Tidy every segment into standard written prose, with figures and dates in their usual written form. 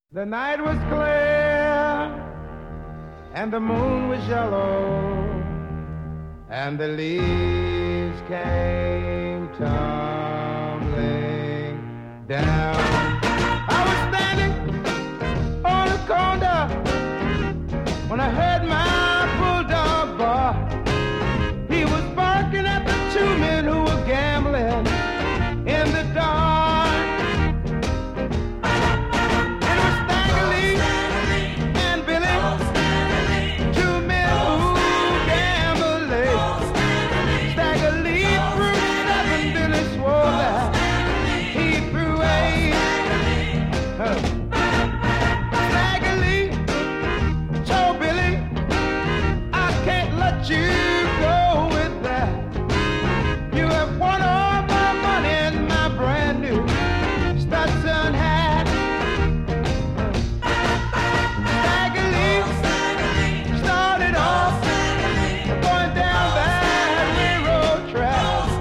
The night was clear and the moon was yellow and the leaves came tumbling down. I was standing on the corner when I heard my bulldog bark. He was barking at the two men who were gambling in the dark.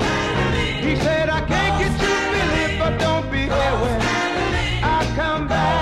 Come back.